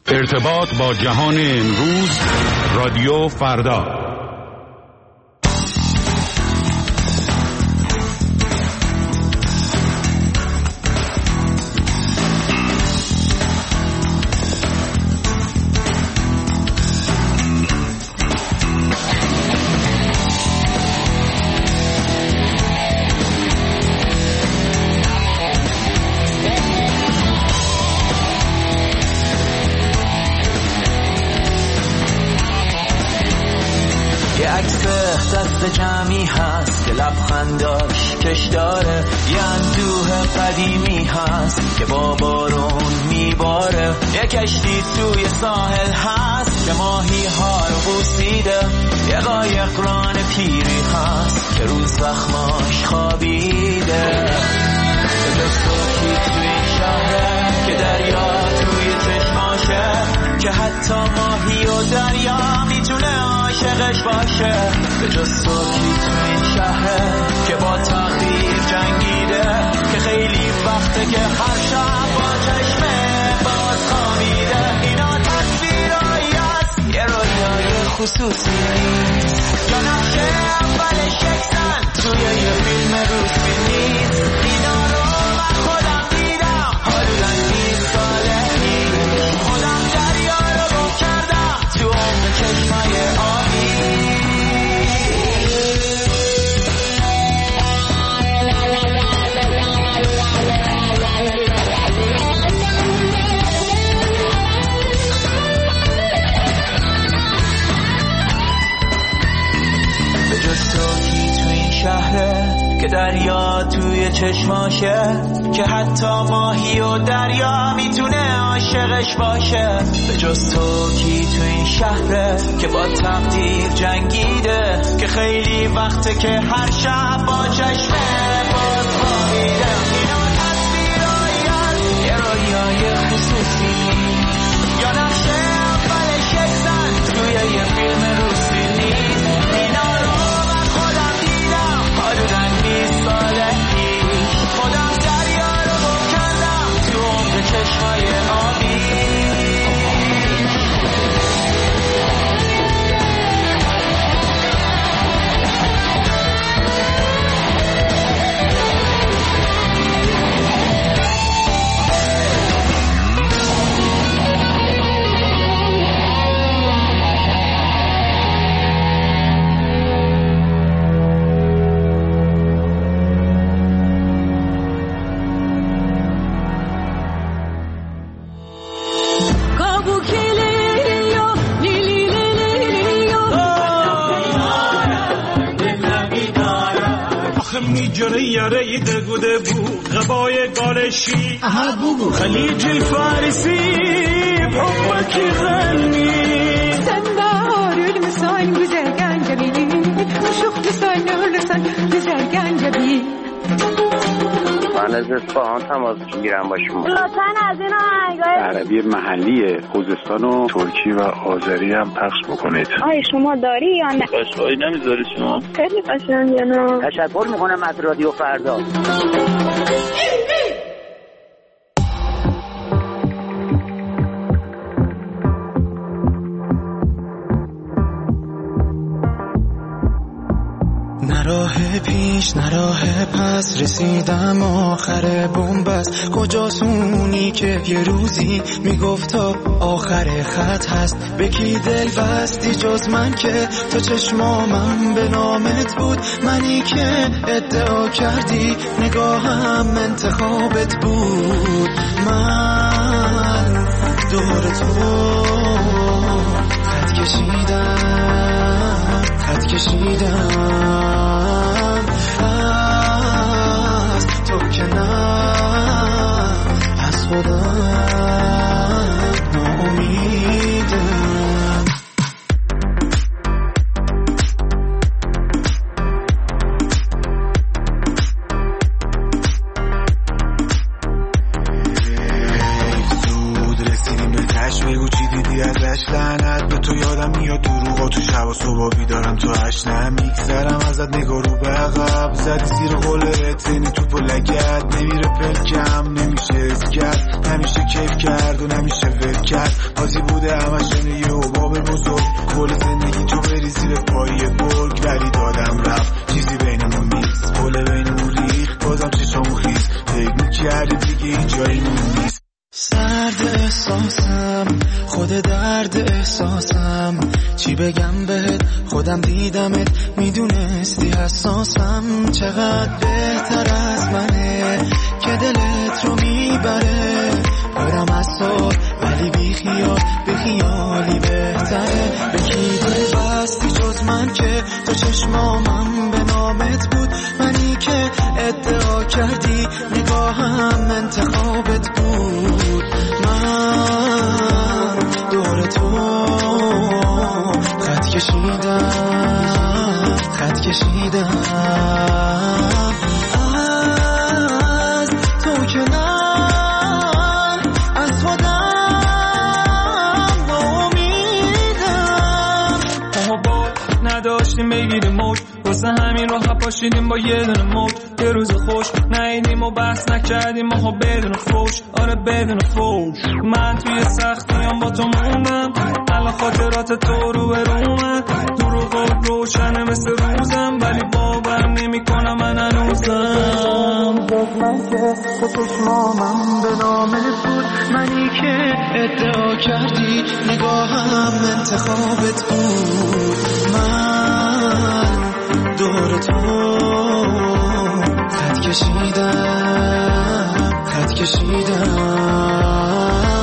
ارتباط با جهان امروز، رادیو فردا. جمعی هست که لبخنداش کش داره، یه اندوه قدیمی هست که با بارون میباره، یه کشتی توی ساحل هست که ماهی ها رو بوسیده، یه قایق ران پیری هست که روز زخماش خوابیده. دستاکی توی این شهره که دریا توی چشماشه، که حتی ماهی و دریا میتونه عاشقش باشه. به جز تو کی تو این شهره که با تقدیر جنگیده، که خیلی وقته که هر شب با چشمه باز خوابیده. اینا تصویرهایی هست، یه رویای خصوصی نیست، یا نقشه اولش یکسن توی یه فیلم روسی نیست. اینا رو من خودم دیدم حدوداً 20 ساله پیش، خودم دریا رو گم کردم تو عمق چشمای آبی. شهره که دریا توی چشماشه، که حتی ماهی و دریا میتونه عاشقش باشه. به جز تو کی تو این شهره که با تقدیر جنگیده، که خیلی وقته که هر شب با چشمه باز خوابیده. اینا تصویرهایی هست، یه رویای خصوصی، یا نقشه اولش یکسن توی یه فیلم روسی نیست. اینا رو من خودم دیدم حدوداً 20 ساله پیش، خودم دریا رو گم کردم تو عمق چشمای آبی. میجره یاره دگوده بود غبای گالشی خلیج الفارسی بحبك غني سنبار المسان güzelgen جبی شوخ لسان لسان güzelgen جبی. من از اصفهان تماس میگیرم با شما. لطفاً از این آهنگای عربی محلی خوزستان و ترکی و آذری هم پخش بکنید. آیا شما داری یا نه؟ قشقایی نمیذاری شما؟ خیلی قشنگه. نه تشکر میکنم از رادیو فردا. نه راه پیش نه راه پس، رسیدم آخر بنبست. کجاست اونی که یه روزی میگفت تا آخر خط هست؟ به کی دل بستی جز من که تا چشمامم به نامت بود؟ منی که ادعا کردی نگاهم انتخابت بود. من دور تو خط کشیدم از تو که نه از خودم ناامیدم. زود رسیدیم به تش، بگو چی دیدی میگفتی ازش لعنت به تو، یادم میاد دروغا تو شب و صبح بیدارم تو اشنه میگذرم ازت نگاه رو به عقب، زدی زیر قولت زنی توپ و لگت، نمیره پلکم نمیشه از کرد، نمیشه کیف کرد و نمیشه ول کرد، بازی بوده همشنه یه حباب بزرگ، کل زندگی تو بری زیر پایی برگ، ولی دادم رفت چیزی بینمون نیست، پل بینمون ریخت بازم چشامو خیز، فکر میکردی دیگه این جاییمون نیست. سرد احساسم خود درد احساسم، چی بگم بهت خودم دیدمت میدونستی حساسم، چقدر بهتر از منه که دلت رو میبره، برم از سال ولی بی خیالی بهتره، به کی بستی جز من که تو چشمامم به نامت بود، منی که ادعا کردی نگاهم انتخابت بود، من دور تو خط کشیدم از تو که نه از خودم ناامیدم، با نداشتیم بگیریم موج، واسه همین راه پاشیدیم با یه دونه موج، یه روز خوش نایدیم و بحث نکردیم ما بدون فوش، آره بدون فوش، من توی سختیام با تو موندم، الان خاطرات تو رو برومن، دروغ روشنه مثل روزم، ولی باورم نمی کنم من هنوزم، من که تو چشمامم به نامت بود، منی که ادعا کردی نگاهم انتخابت بود، من دور تو خط کشیدم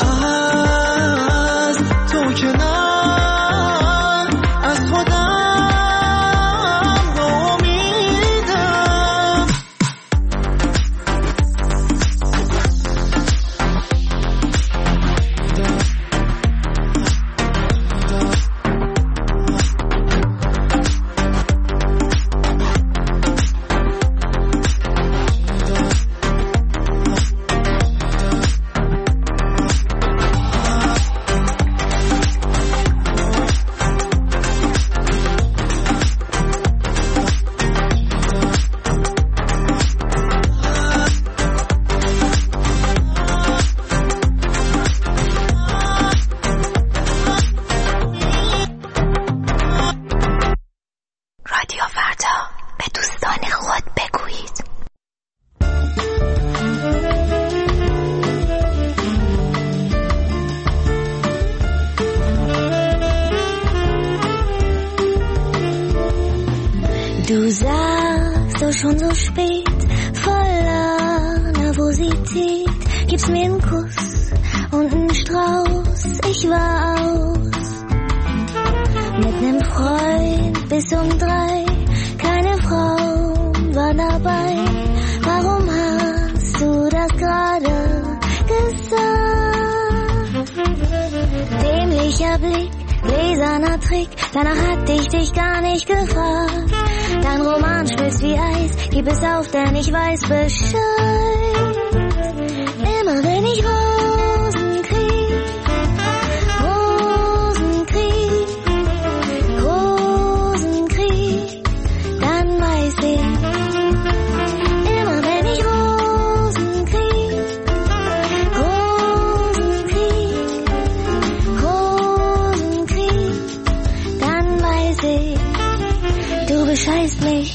از تو که نه از خودم ناامیدم. Du sagst doch schon so spät, voller Nervosität, gibst mir einen Kuss und einen Strauß, ich war aus. Mit nem Freund bis um 3, keine Frau war dabei. Warum hast du das gerade gesagt? Dämlicher Blick, gläserner Trick, danach hatte ich dich gar nicht gefragt. Dein Roman schmilzt wie Eis, gib es auf, denn ich weiß Bescheid. Immer wenn ich Rosen krieg, dann weiß ich. Immer wenn ich Rosen krieg, dann weiß ich. Du bescheißt mich.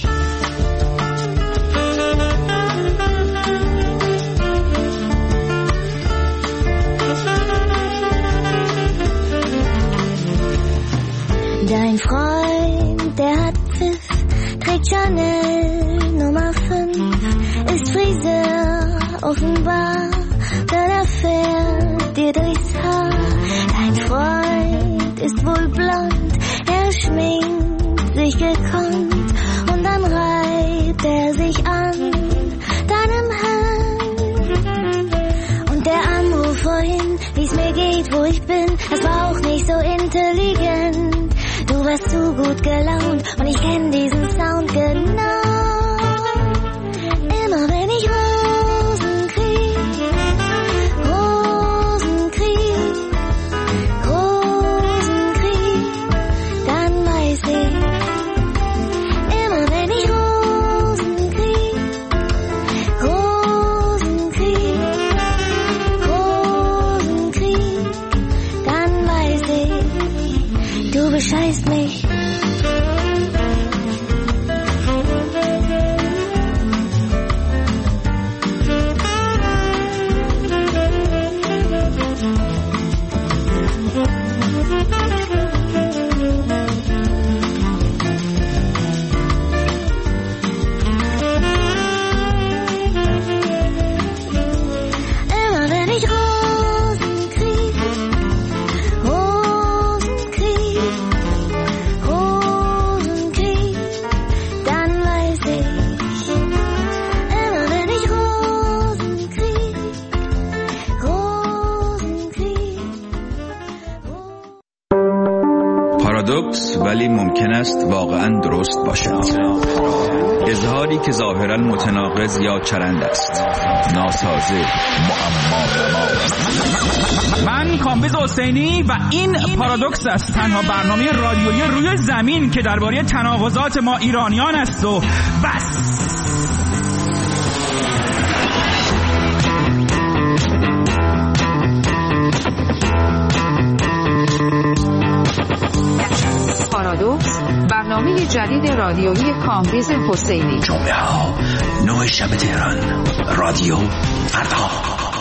Dein Freund, der hat Pfiff, trägt Chanel Nummer 5, ist Friseur offenbar, denn er fährt dir durchs Haar. Dein Freund ist wohl blond, er schminkt sich gekonnt und dann reibt er sich an deinem Hemd. Und der Anruf vorhin, wie's mir geht, wo ich bin, das war auch nicht so intelligent. Du warst zu gut gelaunt und ich kenn diesen Sound genau. Immer wenn ich Rosen krieg, پارادوکس ولی ممکن است واقعا درست باشد. اظهاری که ظاهرا متناقض یا چرند است، ناسازه، معما. من کامبیز حسینی و این پارادوکس است، تنها برنامه رادیویی روی زمین که درباره تناقضات ما ایرانیان است و بس. پارادوکس، برنامه جدید رادیویی کامبیز حسینی. جمعه ها 9 شب تهران، رادیو فردا.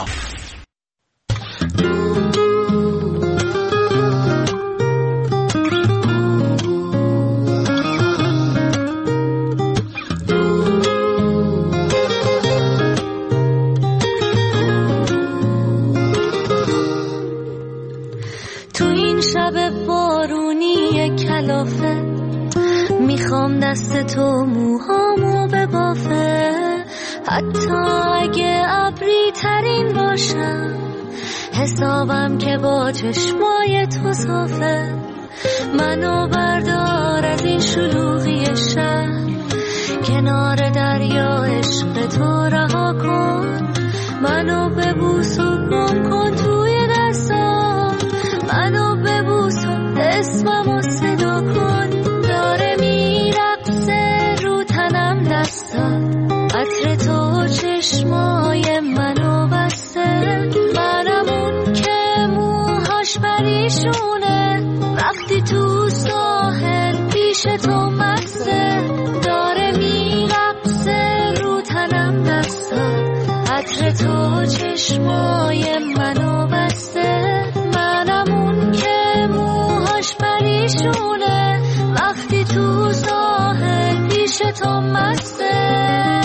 تو این شب بارونی کلافه میخوام دست تو موهامو ببافه، حتی اگه ابری ترین باشم حسابم که با چشمای تو صافه. منو بردار از این شلوغی شهر، کنار دریا عشق تو رها کن، منو ببوس و گم کن توی دستام، منو ببوس و اسممو صدا کن. داره میرقصه رو تنم دستات، عطر تو چشمای منو بسته، منم اون که موهاش پریشونه وقتی تو ساحل پیش تو مسته. داره میرقصه رو تنم دستات، عطر تو چشمای منو بسته، منم اون که موهاش پریشونه وقتی تو ساحل پیش تو مسته.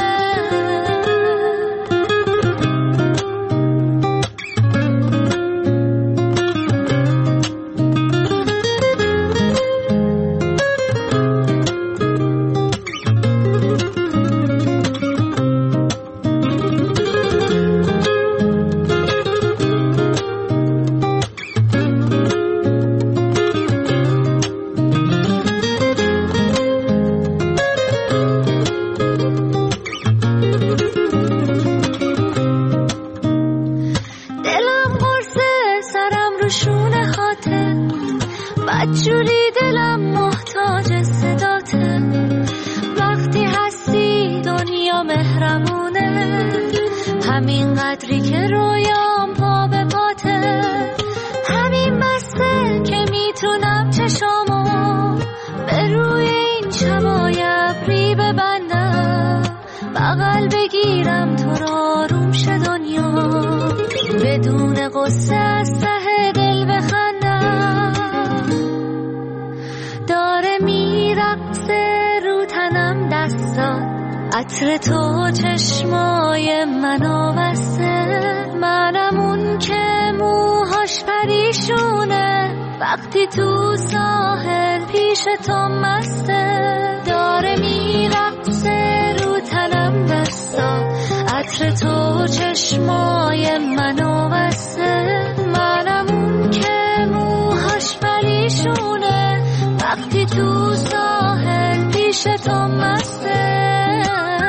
بدجوری دلم محتاج صداته، وقتی هستی دنیا مهرمونه، همین قدری که رویام پا به پاته، همین بسته که میتونم چشامو به روی این شبای ابری ببندم، بغل بگیرم تو رو آروم شه دنیا، بدون قصه از ته دل بخندم. داره میرقصه رو تنم دستات، عطر تو چشمای منو بسته، منم اون که موهاش پریشونه وقتی تو ساحل پیش تو مسته. داره میرقصه رو تنم دستات، عطر تو چشمای منو بسته، منم اون که موهاش پریشونه وقتی تو ساحل پیش تو مسته.